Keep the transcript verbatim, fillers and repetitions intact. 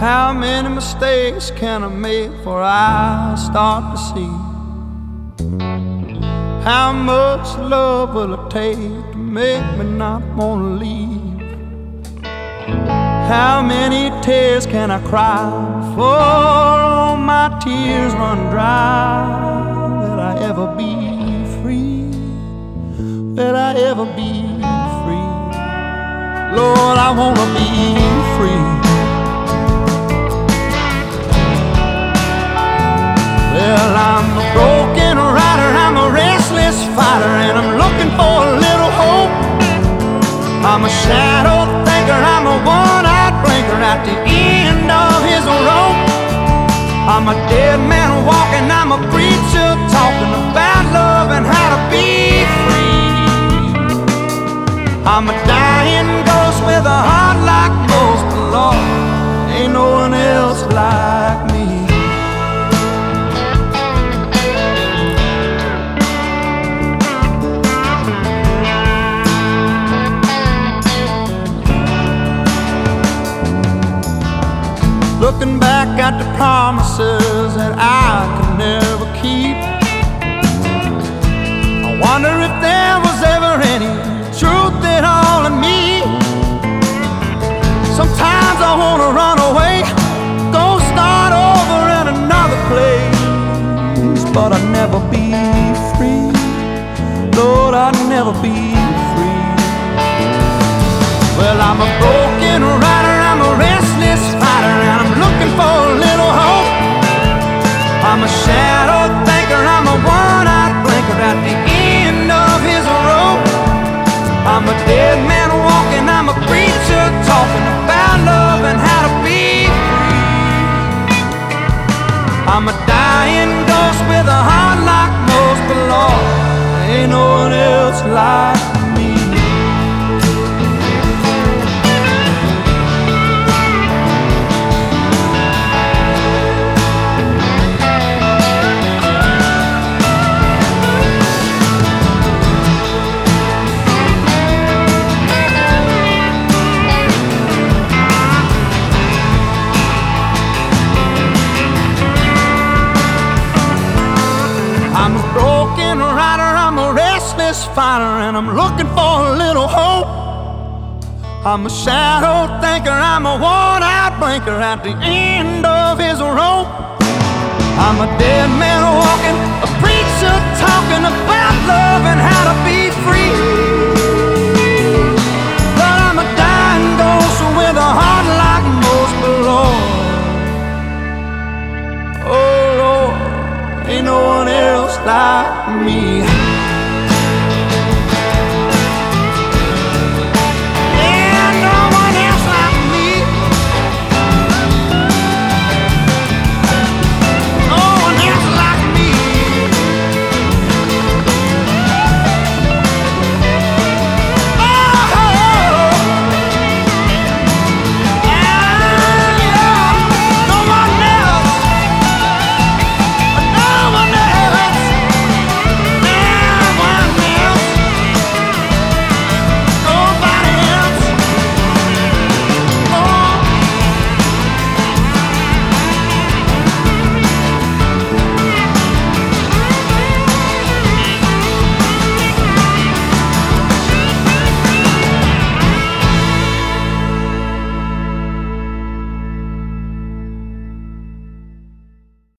How many mistakes can I make before I start to see how much love will it take to make me not wanna leave? How many tears can I cry before all my tears run dry? Will I ever be free? Will I ever be free? Lord, I wanna be free. Well, I'm a broken rider, I'm a restless fighter, and I'm looking for a little hope. I'm a shadow thinker, I'm a one-eyed blinker at the end of his rope. I'm a dead man walking, I'm a preacher talking about love and how to be free. I'm a dying ghost with a heart like most, but Lord, ain't no one else like me. Looking back at the promises that I could never keep, I wonder if there was ever any truth at all in me. Sometimes I wanna run away, go start over in another place, but I'd never be free. Lord, I'd never be free. Well, I'm a broken rider, I'm a restless fighter, and I'm looking for a little hope. I'm a shadow thinker, I'm a one-eyed blinker at the end of his rope. I'm a dead man walking, I'm a preacher talking about love and how to be free. I'm a dying ghost with a heart like most, but Lord, ain't no one else like me. I'm a broken rider, I'm a restless fighter, and I'm looking for a little hope. I'm a shadow thinker, I'm a one-eyed blinker at the end of his rope. I'm a dead man walking, a preacher talking about love and how to be free. But I'm a dying ghost with a heart like most, but Lord, oh Lord, ain't no one else like me.